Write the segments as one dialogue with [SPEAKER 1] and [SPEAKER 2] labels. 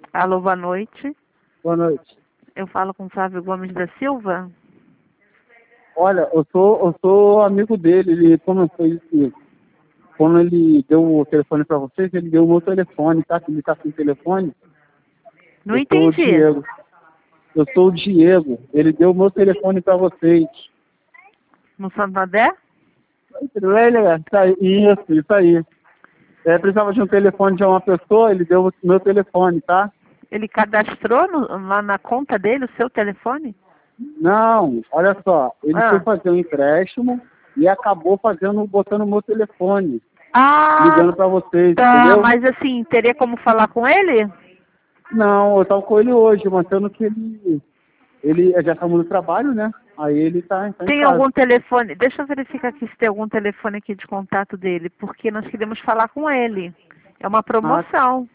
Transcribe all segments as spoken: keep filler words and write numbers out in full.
[SPEAKER 1] Alô, boa noite.
[SPEAKER 2] Boa noite.
[SPEAKER 1] Eu falo com Flávio Gomes da Silva.
[SPEAKER 2] Olha, eu sou, eu sou amigo dele. Ele começou isso. Quando ele deu o telefone para vocês, ele deu o meu telefone, tá? Que ele tá sem telefone.
[SPEAKER 1] Não
[SPEAKER 2] Eu sou o
[SPEAKER 1] entendi.
[SPEAKER 2] Diego. Eu sou o Diego. Ele deu o meu telefone para vocês.
[SPEAKER 1] No Santander?
[SPEAKER 2] Tudo bem, né? Isso aí, isso, isso aí. É, precisava de um telefone de uma pessoa, ele deu o meu telefone, tá?
[SPEAKER 1] Ele cadastrou no- lá na conta dele o seu telefone?
[SPEAKER 2] Não, olha só, ele
[SPEAKER 1] Ah.
[SPEAKER 2] foi fazer um empréstimo e acabou fazendo, botando o meu telefone,
[SPEAKER 1] Ah,
[SPEAKER 2] ligando para vocês,
[SPEAKER 1] tá.
[SPEAKER 2] entendeu?
[SPEAKER 1] Mas assim, teria como falar com ele?
[SPEAKER 2] Não, eu tava com ele hoje, mostrando que ele, ele já estamos no trabalho, né? Aí ele tá, tá em
[SPEAKER 1] Tem
[SPEAKER 2] casa.
[SPEAKER 1] algum telefone? Deixa eu verificar aqui se tem algum telefone aqui de contato dele, porque nós queremos falar com ele. É uma promoção.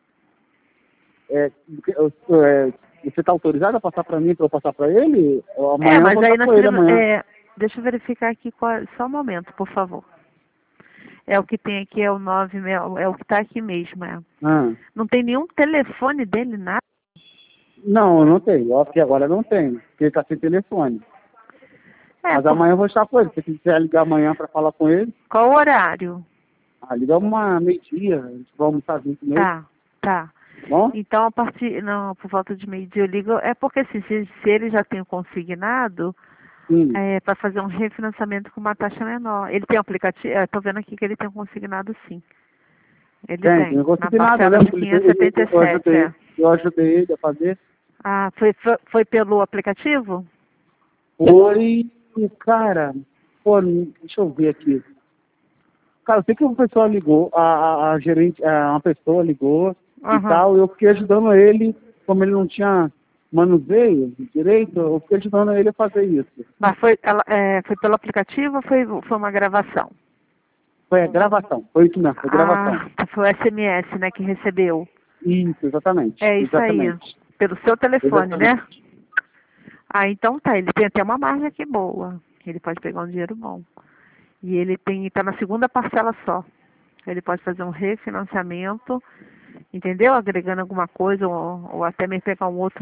[SPEAKER 2] É, eu- eu- é, você está autorizado a passar para mim, para eu passar para ele? Amanhã
[SPEAKER 1] É,
[SPEAKER 2] eu
[SPEAKER 1] mas
[SPEAKER 2] vou
[SPEAKER 1] aí
[SPEAKER 2] estar
[SPEAKER 1] nós
[SPEAKER 2] com ele
[SPEAKER 1] queremos.
[SPEAKER 2] amanhã.
[SPEAKER 1] É, deixa eu verificar aqui qual, só um momento, por favor. É o que tem aqui, é o nove, é o que está aqui mesmo, é.
[SPEAKER 2] Ah.
[SPEAKER 1] Não tem nenhum telefone dele, nada?
[SPEAKER 2] Não, eu não tenho. Ó, porque agora não tem, porque ele está sem telefone.
[SPEAKER 1] É,
[SPEAKER 2] Mas
[SPEAKER 1] por...
[SPEAKER 2] amanhã eu vou estar com ele. Se você quiser ligar amanhã para falar com ele,
[SPEAKER 1] Qual o horário?
[SPEAKER 2] ah, liga uma meio-dia, a gente vai almoçar junto mesmo.
[SPEAKER 1] Tá, tá.
[SPEAKER 2] Bom?
[SPEAKER 1] Então, a partir, não, por volta de meio-dia eu ligo, é porque assim, se, se ele já tem o consignado,
[SPEAKER 2] Sim.
[SPEAKER 1] é para fazer um refinanciamento com uma taxa menor. Ele tem um aplicativo, estou vendo aqui que ele tem um consignado sim. Ele
[SPEAKER 2] Tem,
[SPEAKER 1] tem,
[SPEAKER 2] tem, não vou
[SPEAKER 1] na
[SPEAKER 2] conseguir nada,
[SPEAKER 1] parcela
[SPEAKER 2] né?
[SPEAKER 1] de
[SPEAKER 2] Porque ele, ele,
[SPEAKER 1] quinhentos e setenta e
[SPEAKER 2] eu,
[SPEAKER 1] sete,
[SPEAKER 2] ajudei,
[SPEAKER 1] é.
[SPEAKER 2] eu ajudei ele a fazer.
[SPEAKER 1] Ah, foi, foi, foi pelo aplicativo?
[SPEAKER 2] Foi, cara, pô, deixa eu ver aqui. Cara, eu sei que uma pessoa ligou, a, a, a gerente, a, uma pessoa ligou e
[SPEAKER 1] Aham.
[SPEAKER 2] tal, eu fiquei ajudando ele, como ele não tinha manuseio direito, eu fiquei ajudando ele a fazer isso.
[SPEAKER 1] Mas foi, ela, é, foi pelo aplicativo ou foi, foi uma gravação?
[SPEAKER 2] Foi a gravação, foi isso mesmo, foi gravação.
[SPEAKER 1] Ah, foi o S M S, né, que recebeu.
[SPEAKER 2] Isso, exatamente.
[SPEAKER 1] É isso aí,
[SPEAKER 2] Exatamente.
[SPEAKER 1] pelo seu telefone, né?
[SPEAKER 2] Exatamente.
[SPEAKER 1] Ah, então tá, ele tem até uma margem aqui boa. Ele pode pegar um dinheiro bom. E ele tem, tá na segunda parcela só. Ele pode fazer um refinanciamento, entendeu? Agregando alguma coisa, ou, ou até mesmo pegar um outro